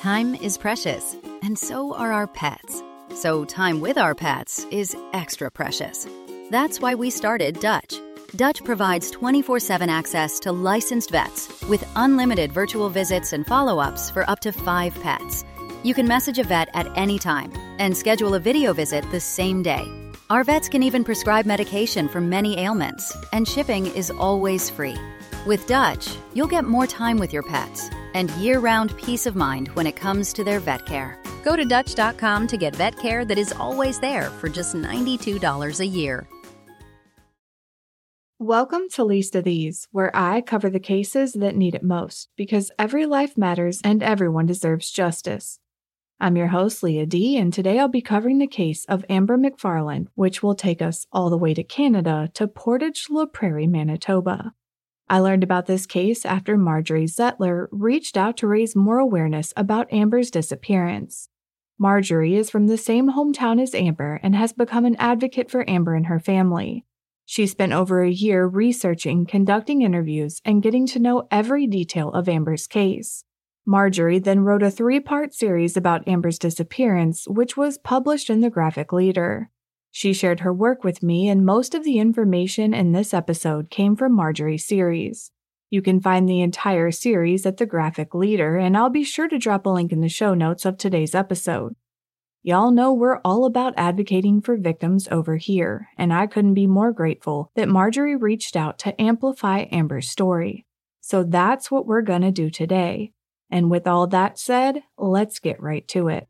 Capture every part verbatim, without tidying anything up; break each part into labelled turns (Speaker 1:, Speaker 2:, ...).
Speaker 1: Time is precious, and so are our pets. So time with our pets is extra precious. That's why we started Dutch. Dutch provides twenty-four seven access to licensed vets with unlimited virtual visits and follow-ups for up to five pets. You can message a vet at any time and schedule a video visit the same day. Our vets can even prescribe medication for many ailments, and shipping is always free. With Dutch, you'll get more time with your pets and year-round peace of mind when it comes to their vet care. Go to Dutch dot com to get vet care that is always there for just ninety-two dollars a year.
Speaker 2: Welcome to Least of These, where I cover the cases that need it most, because every life matters and everyone deserves justice. I'm your host, Leah D., and today I'll be covering the case of Amber McFarland, which will take us all the way to Canada to Portage la Prairie, Manitoba. I learned about this case after Marjorie Zettler reached out to raise more awareness about Amber's disappearance. Marjorie is from the same hometown as Amber and has become an advocate for Amber and her family. She spent over a year researching, conducting interviews, and getting to know every detail of Amber's case. Marjorie then wrote a three-part series about Amber's disappearance, which was published in the Graphic Leader. She shared her work with me, and most of the information in this episode came from Marjorie's series. You can find the entire series at the Graphic Leader, and I'll be sure to drop a link in the show notes of today's episode. Y'all know we're all about advocating for victims over here, and I couldn't be more grateful that Marjorie reached out to amplify Amber's story. So that's what we're gonna do today. And with all that said, let's get right to it.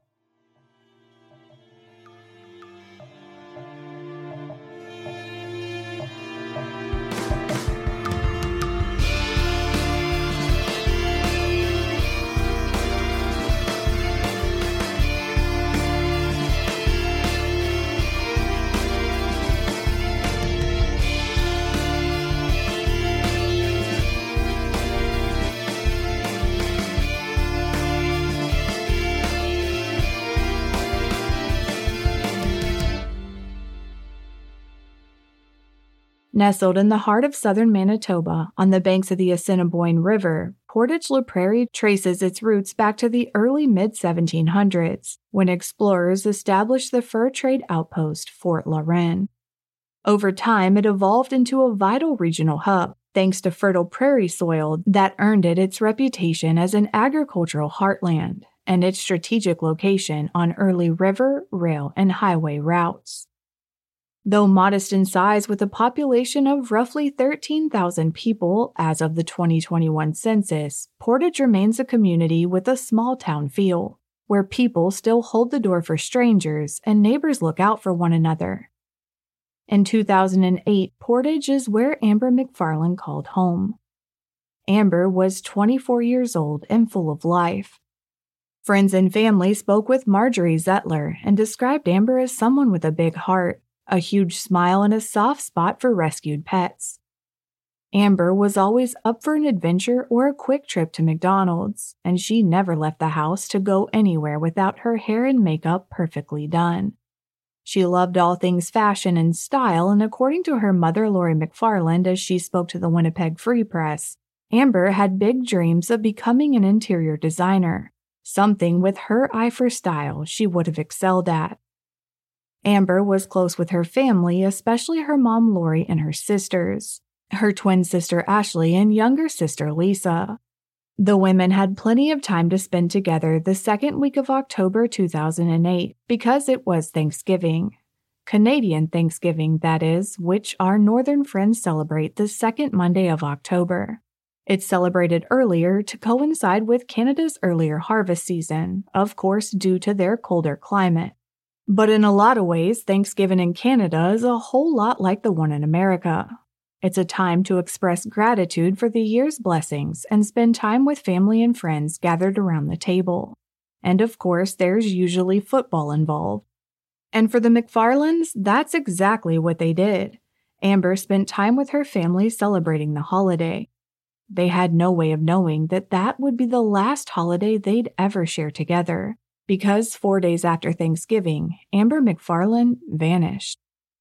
Speaker 2: Nestled in the heart of southern Manitoba, on the banks of the Assiniboine River, Portage la Prairie traces its roots back to the early mid seventeen hundreds, when explorers established the fur trade outpost Fort La Reine. Over time, it evolved into a vital regional hub, thanks to fertile prairie soil that earned it its reputation as an agricultural heartland, and its strategic location on early river, rail, and highway routes. Though modest in size with a population of roughly thirteen thousand people as of the twenty twenty-one census, Portage remains a community with a small-town feel, where people still hold the door for strangers and neighbors look out for one another. In two thousand eight, Portage is where Amber McFarland called home. Amber was twenty-four years old and full of life. Friends and family spoke with Marjorie Zettler and described Amber as someone with a big heart, a huge smile, and a soft spot for rescued pets. Amber was always up for an adventure or a quick trip to McDonald's, and she never left the house to go anywhere without her hair and makeup perfectly done. She loved all things fashion and style, and according to her mother, Lori McFarland, as she spoke to the Winnipeg Free Press, Amber had big dreams of becoming an interior designer, something with her eye for style she would have excelled at. Amber was close with her family, especially her mom Lori and her sisters, her twin sister Ashley and younger sister Lisa. The women had plenty of time to spend together the second week of October two thousand eight because it was Thanksgiving. Canadian Thanksgiving, that is, which our northern friends celebrate the second Monday of October. It's celebrated earlier to coincide with Canada's earlier harvest season, of course due to their colder climate. But in a lot of ways, Thanksgiving in Canada is a whole lot like the one in America. It's a time to express gratitude for the year's blessings and spend time with family and friends gathered around the table. And of course, there's usually football involved. And for the McFarlands, that's exactly what they did. Amber spent time with her family celebrating the holiday. They had no way of knowing that that would be the last holiday they'd ever share together, because four days after Thanksgiving, Amber McFarland vanished.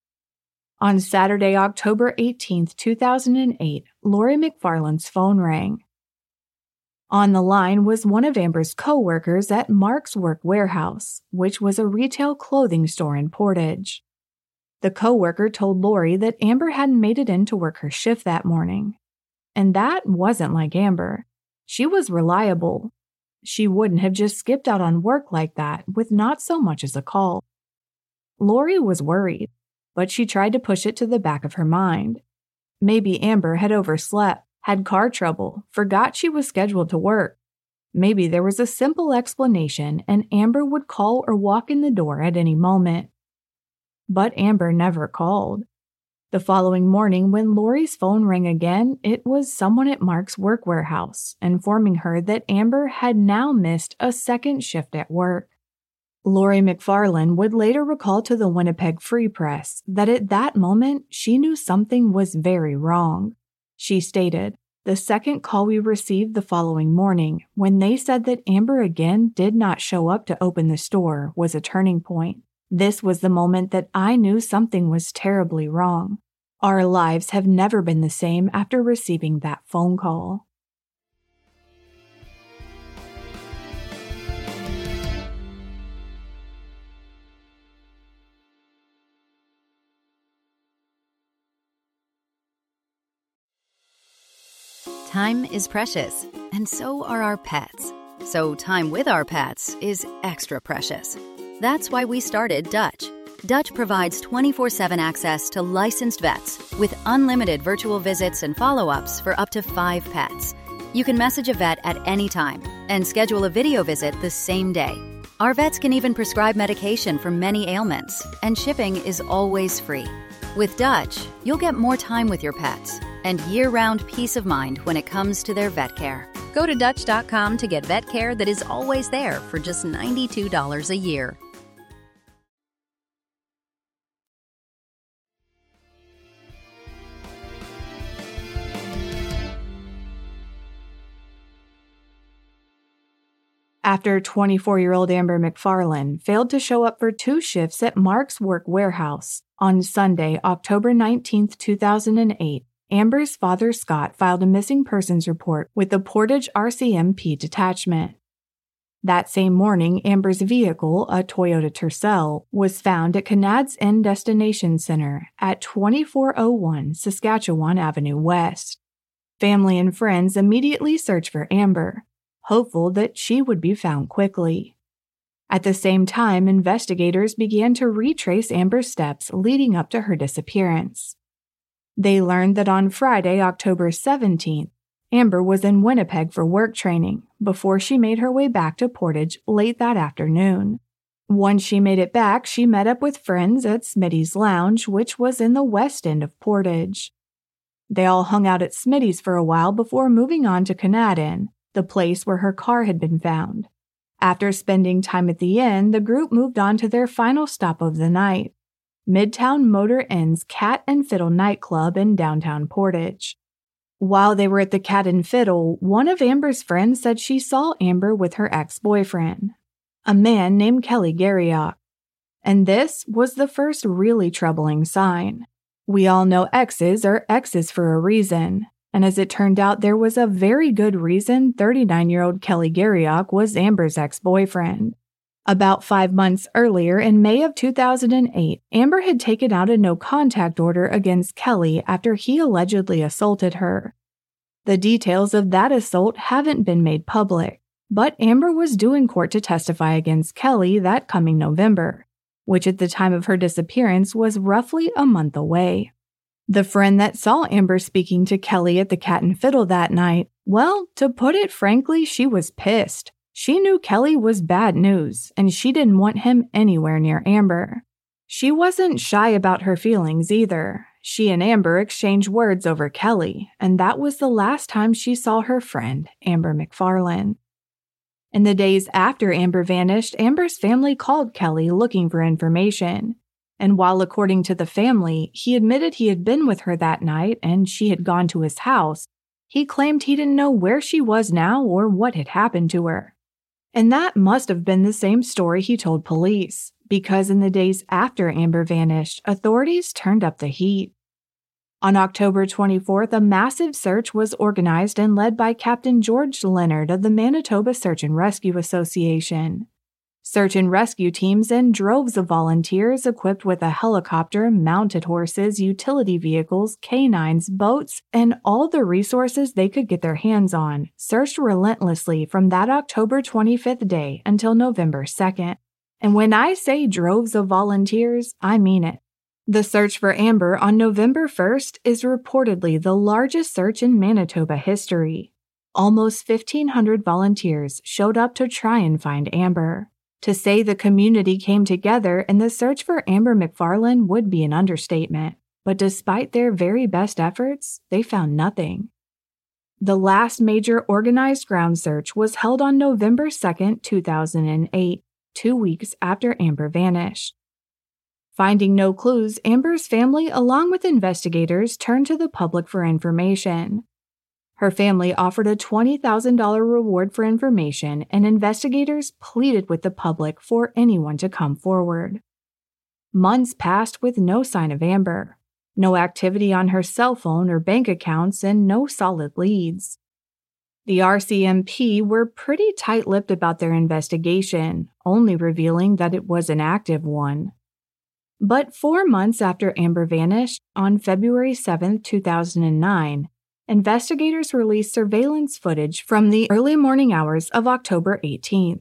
Speaker 2: On Saturday, October eighteenth, two thousand eight, Lori McFarland's phone rang. On the line was one of Amber's co-workers at Mark's Work Warehouse, which was a retail clothing store in Portage. The co-worker told Lori that Amber hadn't made it in to work her shift that morning. And that wasn't like Amber. She was reliable. She wouldn't have just skipped out on work like that with not so much as a call. Lori was worried, but she tried to push it to the back of her mind. Maybe Amber had overslept, had car trouble, forgot she was scheduled to work. Maybe there was a simple explanation and Amber would call or walk in the door at any moment. But Amber never called. The following morning, when Lori's phone rang again, it was someone at Mark's Work Warehouse, informing her that Amber had now missed a second shift at work. Lori McFarland would later recall to the Winnipeg Free Press that at that moment, she knew something was very wrong. She stated, "The second call we received the following morning, when they said that Amber again did not show up to open the store, was a turning point. This was the moment that I knew something was terribly wrong. Our lives have never been the same after receiving that phone call."
Speaker 1: Time is precious, and so are our pets. So time with our pets is extra precious. That's why we started Dutch. Dutch provides twenty-four seven access to licensed vets with unlimited virtual visits and follow-ups for up to five pets. You can message a vet at any time and schedule a video visit the same day. Our vets can even prescribe medication for many ailments, and shipping is always free. With Dutch, you'll get more time with your pets and year-round peace of mind when it comes to their vet care. Go to Dutch dot com to get vet care that is always there for just ninety-two dollars a year.
Speaker 2: After twenty-four-year-old Amber McFarland failed to show up for two shifts at Mark's Work Warehouse on Sunday, October nineteenth, two thousand eight, Amber's father, Scott, filed a missing persons report with the Portage R C M P detachment. That same morning, Amber's vehicle, a Toyota Tercel, was found at Canad's End Destination Center at twenty-four oh one Saskatchewan Avenue West. Family and friends immediately searched for Amber, hopeful that she would be found quickly. At the same time, investigators began to retrace Amber's steps leading up to her disappearance. They learned that on Friday, October seventeenth, Amber was in Winnipeg for work training before she made her way back to Portage late that afternoon. Once she made it back, she met up with friends at Smitty's Lounge, which was in the west end of Portage. They all hung out at Smitty's for a while before moving on to Canadin, the place where her car had been found. After spending time at the inn, the group moved on to their final stop of the night, Midtown Motor Inn's Cat and Fiddle nightclub in downtown Portage. While they were at the Cat and Fiddle, one of Amber's friends said she saw Amber with her ex-boyfriend, a man named Kelly Garriock. And this was the first really troubling sign. We all know exes are exes for a reason, and as it turned out, there was a very good reason thirty-nine-year-old Kelly Garriock was Amber's ex-boyfriend. About five months earlier, in May of two thousand eight, Amber had taken out a no-contact order against Kelly after he allegedly assaulted her. The details of that assault haven't been made public, but Amber was due in court to testify against Kelly that coming November, which at the time of her disappearance was roughly a month away. The friend that saw Amber speaking to Kelly at the Cat and Fiddle that night, well, to put it frankly, she was pissed. She knew Kelly was bad news, and she didn't want him anywhere near Amber. She wasn't shy about her feelings either. She and Amber exchanged words over Kelly, and that was the last time she saw her friend, Amber McFarland. In the days after Amber vanished, Amber's family called Kelly looking for information. And while according to the family, he admitted he had been with her that night and she had gone to his house, he claimed he didn't know where she was now or what had happened to her. And that must have been the same story he told police, because in the days after Amber vanished, authorities turned up the heat. On October twenty-fourth, a massive search was organized and led by Captain George Leonard of the Manitoba Search and Rescue Association. Search and rescue teams and droves of volunteers equipped with a helicopter, mounted horses, utility vehicles, canines, boats, and all the resources they could get their hands on, searched relentlessly from that October twenty-fifth day until November second. And when I say droves of volunteers, I mean it. The search for Amber on November first is reportedly the largest search in Manitoba history. Almost fifteen hundred volunteers showed up to try and find Amber. To say the community came together in the search for Amber McFarland would be an understatement, but despite their very best efforts, they found nothing. The last major organized ground search was held on November second, two thousand eight, two weeks after Amber vanished. Finding no clues, Amber's family, along with investigators, turned to the public for information. Her family offered a twenty thousand dollars reward for information, and investigators pleaded with the public for anyone to come forward. Months passed with no sign of Amber, no activity on her cell phone or bank accounts, and no solid leads. The R C M P were pretty tight-lipped about their investigation, only revealing that it was an active one. But four months after Amber vanished, on February seventh, two thousand nine, investigators released surveillance footage from the early morning hours of October eighteenth.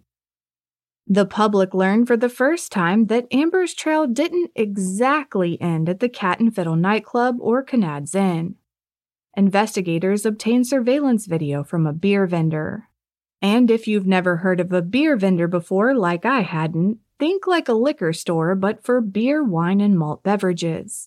Speaker 2: The public learned for the first time that Amber's trail didn't exactly end at the Cat and Fiddle nightclub or Canads Inn. Investigators obtained surveillance video from a beer vendor. And if you've never heard of a beer vendor before, like I hadn't, think like a liquor store but for beer, wine, and malt beverages.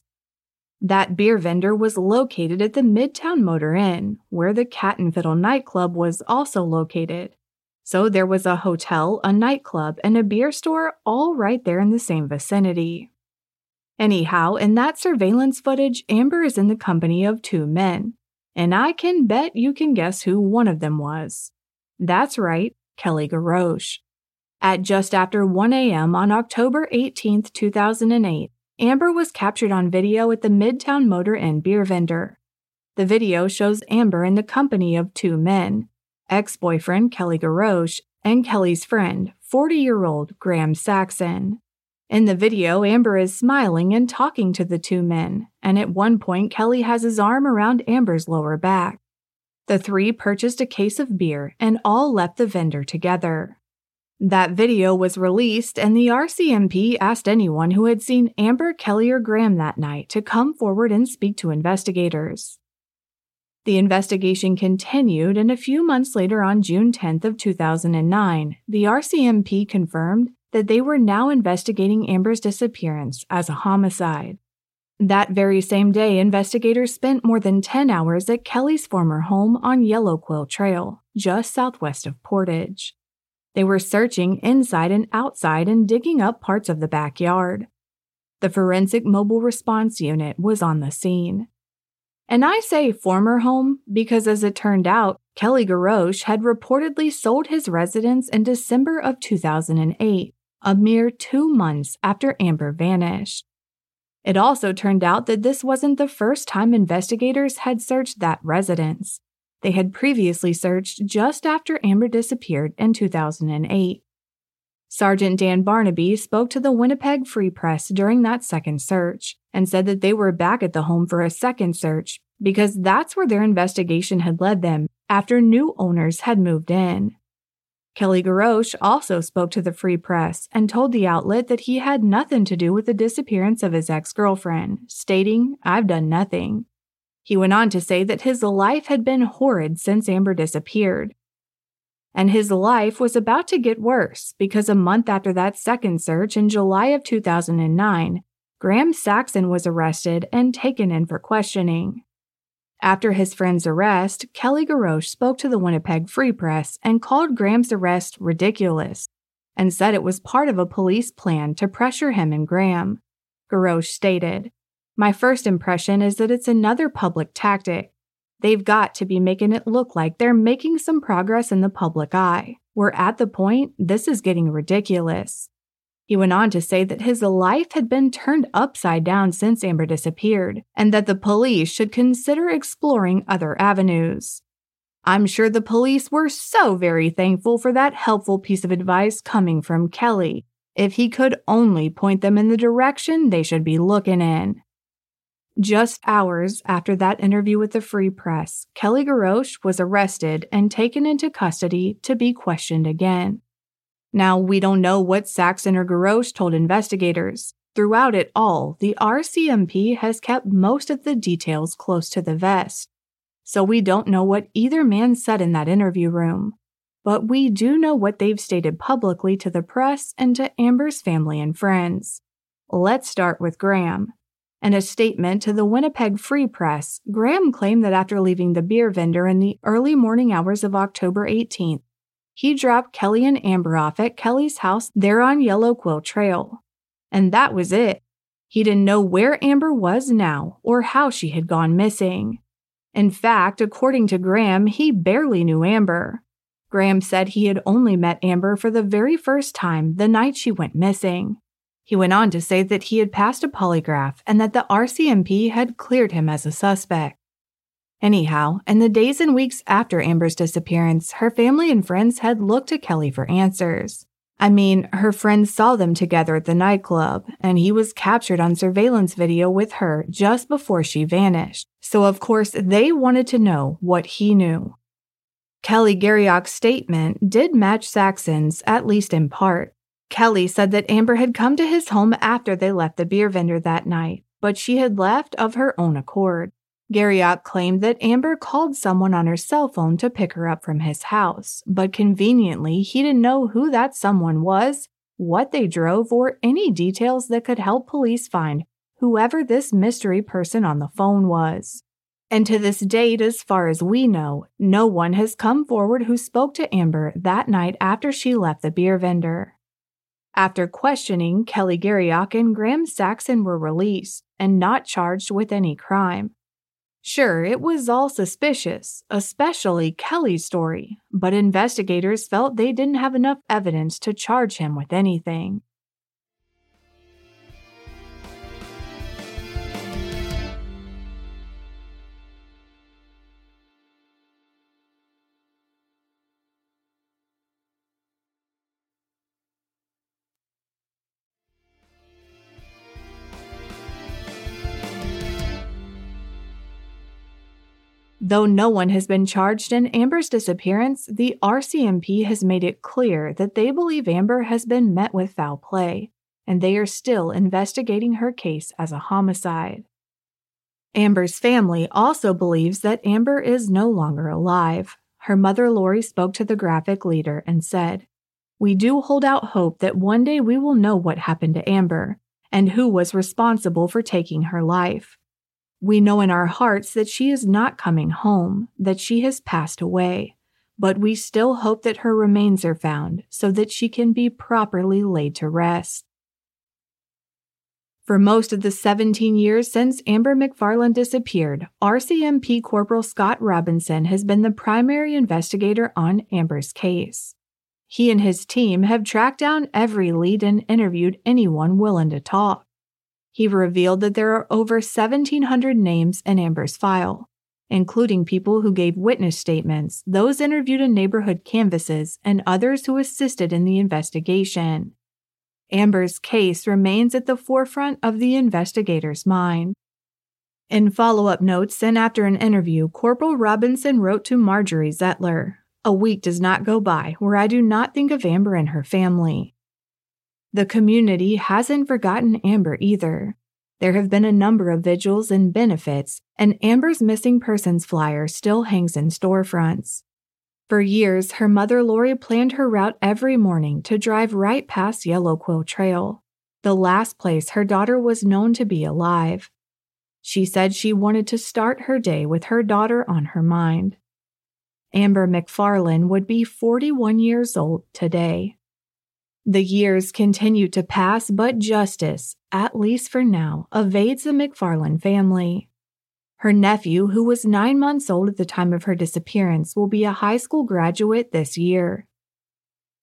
Speaker 2: That beer vendor was located at the Midtown Motor Inn, where the Cat and Fiddle nightclub was also located. So there was a hotel, a nightclub, and a beer store all right there in the same vicinity. Anyhow, in that surveillance footage, Amber is in the company of two men, and I can bet you can guess who one of them was. That's right, Kelly Garrosh. At just after one a.m. on October eighteenth, two thousand eight, Amber was captured on video at the Midtown Motor Inn beer vendor. The video shows Amber in the company of two men, ex-boyfriend Kelly Garrosh and Kelly's friend, forty-year-old Graham Saxon. In the video, Amber is smiling and talking to the two men, and at one point Kelly has his arm around Amber's lower back. The three purchased a case of beer and all left the vendor together. That video was released, and the R C M P asked anyone who had seen Amber, Kelly, or Graham that night to come forward and speak to investigators. The investigation continued, and a few months later on June tenth of two thousand nine, the R C M P confirmed that they were now investigating Amber's disappearance as a homicide. That very same day, investigators spent more than ten hours at Kelly's former home on Yellow Quill Trail, just southwest of Portage. They were searching inside and outside and digging up parts of the backyard. The Forensic Mobile Response Unit was on the scene. And I say former home because, as it turned out, Kelly Garrosh had reportedly sold his residence in December of two thousand eight, a mere two months after Amber vanished. It also turned out that this wasn't the first time investigators had searched that residence. They had previously searched just after Amber disappeared in two thousand eight. Sergeant Dan Barnaby spoke to the Winnipeg Free Press during that second search and said that they were back at the home for a second search because that's where their investigation had led them after new owners had moved in. Kelly Garrosh also spoke to the Free Press and told the outlet that he had nothing to do with the disappearance of his ex-girlfriend, stating, "I've done nothing." He went on to say that his life had been horrid since Amber disappeared. And his life was about to get worse because a month after that second search in July of two thousand nine, Graham Saxon was arrested and taken in for questioning. After his friend's arrest, Kelly Garrosh spoke to the Winnipeg Free Press and called Graham's arrest ridiculous and said it was part of a police plan to pressure him and Graham. Garrosh stated, "My first impression is that it's another public tactic. They've got to be making it look like they're making some progress in the public eye. We're at the point this is getting ridiculous." He went on to say that his life had been turned upside down since Amber disappeared, and that the police should consider exploring other avenues. I'm sure the police were so very thankful for that helpful piece of advice coming from Kelly, if he could only point them in the direction they should be looking in. Just hours after that interview with the Free Press, Kelly Grouch was arrested and taken into custody to be questioned again. Now, we don't know what Saxon or Grouch told investigators. Throughout it all, the R C M P has kept most of the details close to the vest. So we don't know what either man said in that interview room. But we do know what they've stated publicly to the press and to Amber's family and friends. Let's start with Graham. In a statement to the Winnipeg Free Press, Graham claimed that after leaving the beer vendor in the early morning hours of October eighteenth, he dropped Kelly and Amber off at Kelly's house there on Yellow Quill Trail. And that was it. He didn't know where Amber was now or how she had gone missing. In fact, according to Graham, he barely knew Amber. Graham said he had only met Amber for the very first time the night she went missing. He went on to say that he had passed a polygraph and that the R C M P had cleared him as a suspect. Anyhow, in the days and weeks after Amber's disappearance, her family and friends had looked to Kelly for answers. I mean, her friends saw them together at the nightclub, and he was captured on surveillance video with her just before she vanished. So of course, they wanted to know what he knew. Kelly Garriock's statement did match Saxon's, at least in part. Kelly said that Amber had come to his home after they left the beer vendor that night, but she had left of her own accord. Garriock claimed that Amber called someone on her cell phone to pick her up from his house, but conveniently he didn't know who that someone was, what they drove, or any details that could help police find whoever this mystery person on the phone was. And to this date, as far as we know, no one has come forward who spoke to Amber that night after she left the beer vendor. After questioning, Kelly Garriock and Graham Saxon were released and not charged with any crime. Sure, it was all suspicious, especially Kelly's story, but investigators felt they didn't have enough evidence to charge him with anything. Though no one has been charged in Amber's disappearance, the R C M P has made it clear that they believe Amber has been met with foul play, and they are still investigating her case as a homicide. Amber's family also believes that Amber is no longer alive. Her mother Lori spoke to the Graphic leader and said, "We do hold out hope that one day we will know what happened to Amber and who was responsible for taking her life. We know in our hearts that she is not coming home, that she has passed away, but we still hope that her remains are found so that she can be properly laid to rest." For most of the seventeen years since Amber McFarland disappeared, R C M P Corporal Scott Robinson has been the primary investigator on Amber's case. He and his team have tracked down every lead and interviewed anyone willing to talk. He revealed that there are over seventeen hundred names in Amber's file, including people who gave witness statements, those interviewed in neighborhood canvasses, and others who assisted in the investigation. Amber's case remains at the forefront of the investigator's mind. In follow-up notes and after an interview, Corporal Robinson wrote to Marjorie Zettler, "A week does not go by where I do not think of Amber and her family." The community hasn't forgotten Amber either. There have been a number of vigils and benefits, and Amber's missing persons flyer still hangs in storefronts. For years, her mother Lori planned her route every morning to drive right past Yellow Quill Trail, the last place her daughter was known to be alive. She said she wanted to start her day with her daughter on her mind. Amber McFarland would be forty-one years old today. The years continue to pass, but justice, at least for now, evades the McFarland family. Her nephew, who was nine months old at the time of her disappearance, will be a high school graduate this year.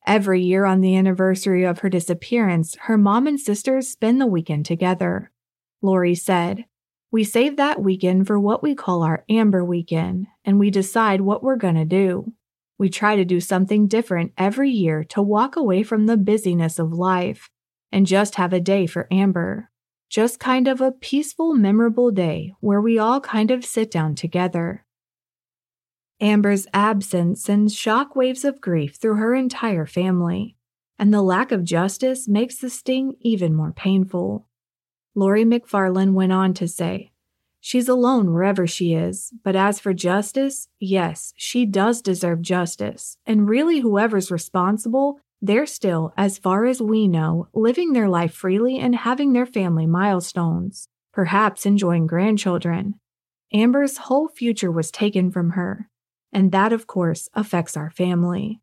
Speaker 2: Every year on the anniversary of her disappearance, her mom and sisters spend the weekend together. Lori said, "We save that weekend for what we call our Amber Weekend, and we decide what we're going to do. We try to do something different every year to walk away from the busyness of life and just have a day for Amber. Just kind of a peaceful, memorable day where we all kind of sit down together." Amber's absence sends shockwaves of grief through her entire family, and the lack of justice makes the sting even more painful. Lori McFarland went on to say, "She's alone wherever she is, but as for justice, yes, she does deserve justice, and really whoever's responsible, they're still, as far as we know, living their life freely and having their family milestones, perhaps enjoying grandchildren. Amber's whole future was taken from her, and that, of course, affects our family."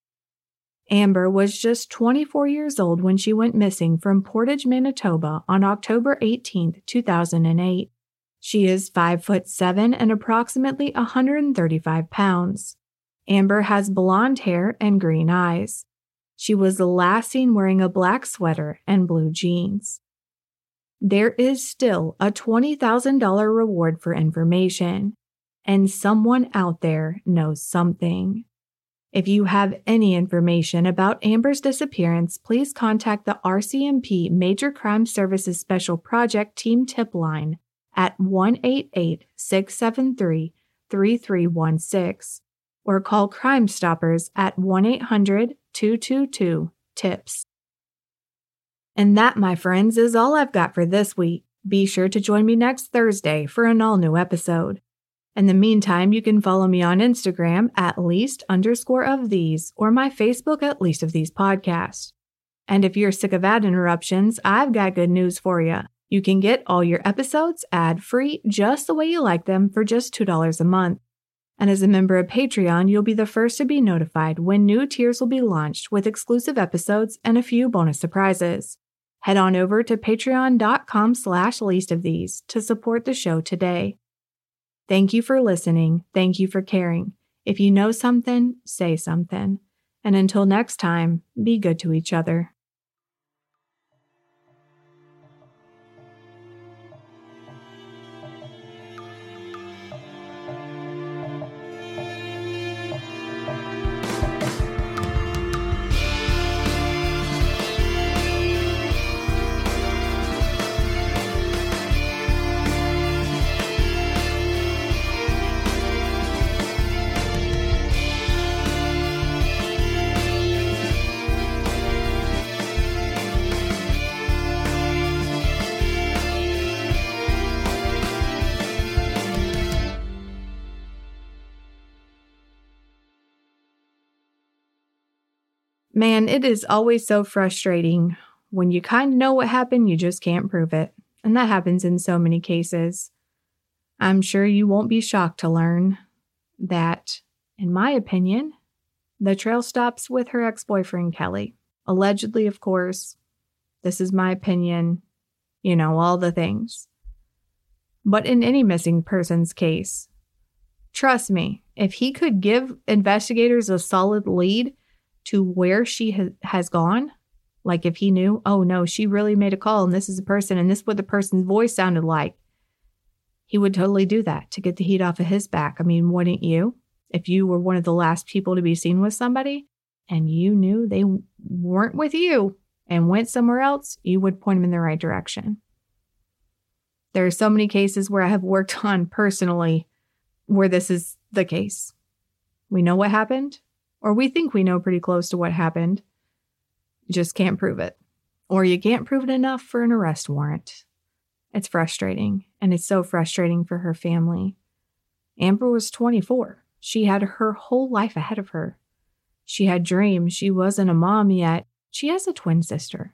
Speaker 2: Amber was just twenty-four years old when she went missing from Portage, Manitoba on October eighteenth, two thousand eight. She is five foot seven and approximately one hundred thirty-five pounds. Amber has blonde hair and green eyes. She was last seen wearing a black sweater and blue jeans. There is still a twenty thousand dollars reward for information, and someone out there knows something. If you have any information about Amber's disappearance, please contact the R C M P Major Crime Services Special Project Team Tip Line at one eight eight, six seven three, three three one six or call Crime Stoppers at one eight hundred, two two two, TIPS. And that, my friends, is all I've got for this week. Be sure to join me next Thursday for an all-new episode. In the meantime, you can follow me on Instagram at least underscore of these or my Facebook at least of these podcasts. And if you're sick of ad interruptions, I've got good news for you. You can get all your episodes ad-free just the way you like them for just two dollars a month. And as a member of Patreon, you'll be the first to be notified when new tiers will be launched with exclusive episodes and a few bonus surprises. Head on over to patreon.com slash least of these to support the show today. Thank you for listening. Thank you for caring. If you know something, say something. And until next time, be good to each other. Man, it is always so frustrating when you kind of know what happened, you just can't prove it. And that happens in so many cases. I'm sure you won't be shocked to learn that, in my opinion, the trail stops with her ex-boyfriend, Kelly. Allegedly, of course. This is my opinion. You know, all the things. But in any missing person's case, trust me, if he could give investigators a solid lead to where she ha- has gone, like if he knew, oh no, she really made a call and this is a person and this is what the person's voice sounded like, he would totally do that to get the heat off of his back. I mean, wouldn't you? If you were one of the last people to be seen with somebody and you knew they weren't with you and went somewhere else, you would point them in the right direction. There are so many cases where I have worked on personally where this is the case. We know what happened. Or we think we know pretty close to what happened. You just can't prove it. Or you can't prove it enough for an arrest warrant. It's frustrating. And it's so frustrating for her family. Amber was twenty-four. She had her whole life ahead of her. She had dreams. She wasn't a mom yet. She has a twin sister.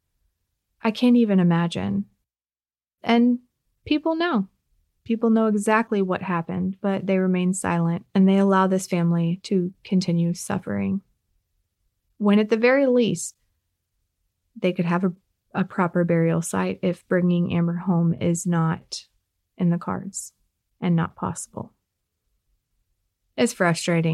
Speaker 2: I can't even imagine. And people know. People know exactly what happened, but they remain silent and they allow this family to continue suffering. When at the very least, they could have a, a proper burial site if bringing Amber home is not in the cards and not possible. It's frustrating.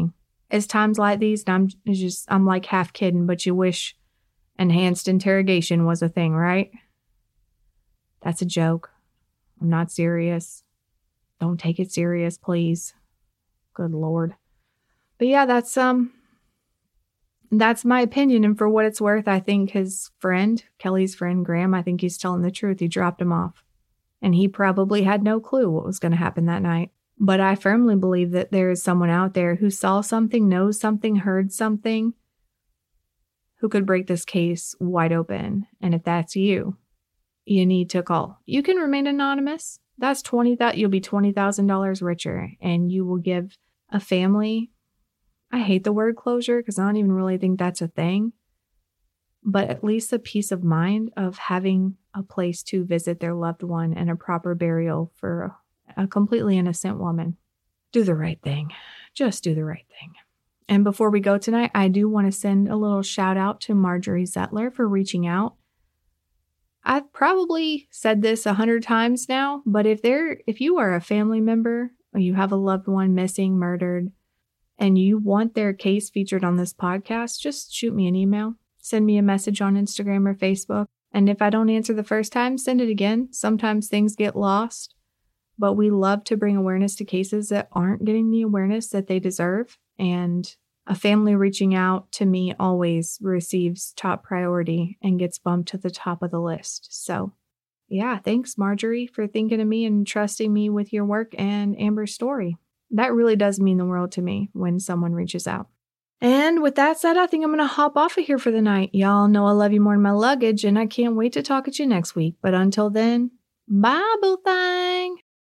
Speaker 2: It's times like these, and I'm it's just, I'm like half kidding, but you wish enhanced interrogation was a thing, right? That's a joke. I'm not serious. Don't take it serious, please. Good Lord. But yeah, that's, um, that's my opinion. And for what it's worth, I think his friend, Kelly's friend, Graham, I think he's telling the truth. He dropped him off. And he probably had no clue what was going to happen that night. But I firmly believe that there is someone out there who saw something, knows something, heard something, who could break this case wide open. And if that's you, you need to call. You can remain anonymous. That's twenty thousand dollars. You'll be twenty thousand dollars richer, and you will give a family, I hate the word closure because I don't even really think that's a thing, but at least a peace of mind of having a place to visit their loved one and a proper burial for a completely innocent woman. Do the right thing. Just do the right thing. And before we go tonight, I do want to send a little shout out to Marjorie Zettler for reaching out. I've probably said this a hundred times now, but if there, if you are a family member or you have a loved one missing, murdered, and you want their case featured on this podcast, just shoot me an email. Send me a message on Instagram or Facebook. And if I don't answer the first time, send it again. Sometimes things get lost. But we love to bring awareness to cases that aren't getting the awareness that they deserve. And a family reaching out to me always receives top priority and gets bumped to the top of the list. So, yeah, thanks, Marjorie, for thinking of me and trusting me with your work and Amber's story. That really does mean the world to me when someone reaches out. And with that said, I think I'm going to hop off of here for the night. Y'all know I love you more than my luggage, and I can't wait to talk at you next week. But until then, bye, boo thing.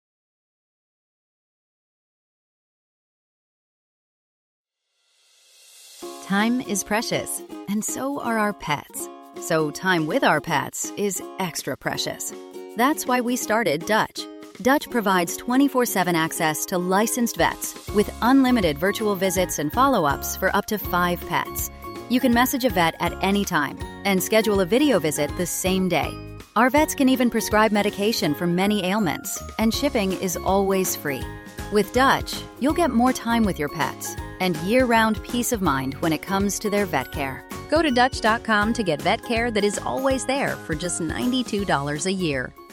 Speaker 1: Time is precious, and so are our pets. So time with our pets is extra precious. That's why we started Dutch. Dutch provides twenty-four seven access to licensed vets with unlimited virtual visits and follow-ups for up to five pets. You can message a vet at any time and schedule a video visit the same day. Our vets can even prescribe medication for many ailments, and shipping is always free. With Dutch, you'll get more time with your pets and year-round peace of mind when it comes to their vet care. Go to Dutch dot com to get vet care that is always there for just ninety-two dollars a year.